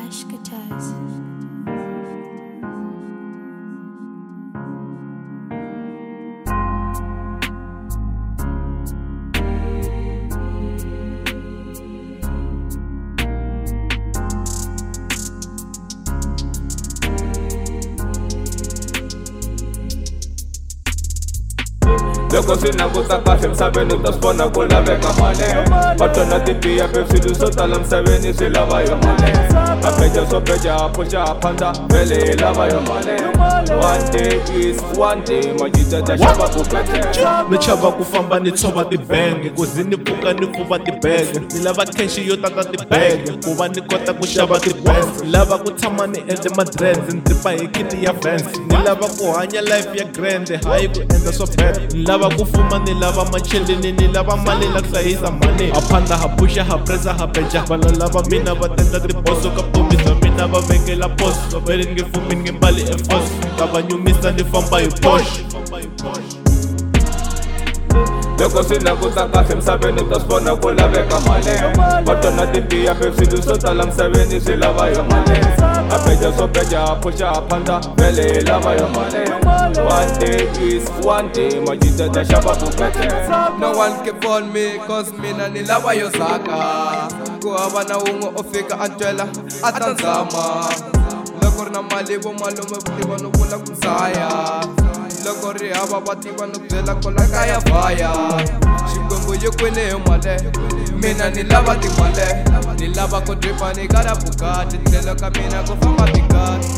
Ash Guitars. Loko sinakuta kahle msaveni utasibona ku laveka mali Batona tibiya pepsi swo tala msaveni swi lava yo mali Abeja swo beja puxa phanda vele hi lava yo mali One day is one day majita ta xava ku pete Ni chava ku famba ni tshova tibenge kuzi ni pfuka ni pfuva tibege ni lava cash yo tata tibege ku va ni kota ku xava tibens ni lava ku tshama ni endle madrends ni tipa hi kiti ya Vans ni lava ku hanya life ya grand hayi ku endla swo bad ni lava ku fuma ni lava macheleni ni lava mali la ku hlayisa mali ha phanda ha pusha ha pressa ha beja vana lava mina va tendla tiboso ka vutomi bya mina va vekela post vele ni nge fumi ni nge mbali eforce ka va nyumisa ni famba hi Porsche Loko sinakuta kahle msaveni utasibona ku laveka mali Batona tibiya pepsi swo tala msaveni swi lava yo mali Abeja swo beja puxa phanda vele hi lava yo mali One day is one day majita ta xava ku pete No one can phone me cause mina ni lava yo saka Ku hava na wun'we o fika a twela a ta ndzama Loko ri na mali vo malume tiva no vula ku msaya Loko ri hava va tiva no byela ku la kaya vaya Xikwembu yi kwele hi male Mina ni lava timale Ni lava ku dripa ni kara Bugatti tlhelo ka mina ku famba tikati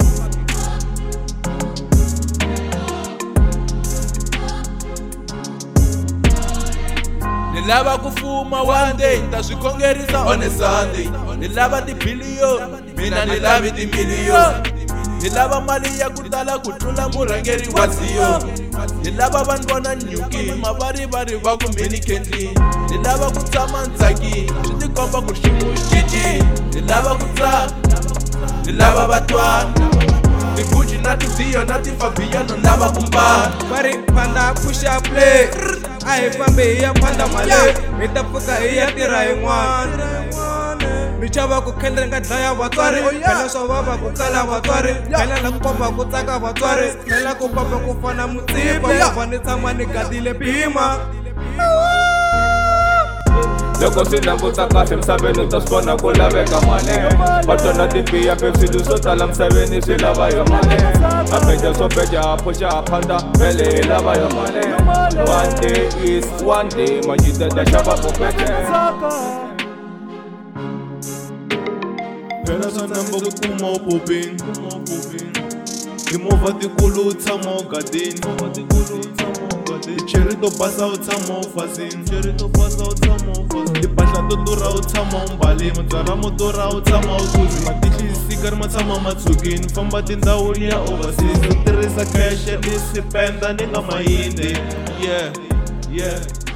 ni lava ku fuma one day ta swi khongerisa on a Sunday ni lava tibiliyoni mina ni lavi timiliyoni ni lava mali ya ku tala ku tlula murhangeri wa Zion ni lava vanhu vona nyuki mavarivari va ku mini kendli ni lava ku tshama ntsakini swi tikomba ku xiyimo xicini ni lava ku tsaka ni lava vatwana Gucci na tiziyo na tifabiyano ni lava ku mbala Vari phanda push up play A hi fambi hi ya phanda mali Hi ta pfuka hi ya tirha yin'wana Ni chava ku khendla nga dlaya vatswari Phela swa vava ku kala vatswari Phela na ku papa ku tsaka vatswari Phela ku papa ku fana mutsipa Ku va ni tshama ni gadile bhima Loko sinakuta kahle msaveni utasibona ku laveka mali Batona tibiya pepsi swo tala msaveni swi lava yo mali Abeja swo beja puxa phanda vele hi lava yo mali One day is one day majita ta xava ku pete phela swa namba ku kuma upopini timovha tikulu u tshama u gadini ticheri to basa u tshama u fasini timpahla to durha u tshama u mbali mabyala mo durha u tshama u kuzi matihli hi sikari ma tshama matsukini famba tindhawini ya overseas u tirhisa cash ni swi penda ni nga mayini yeah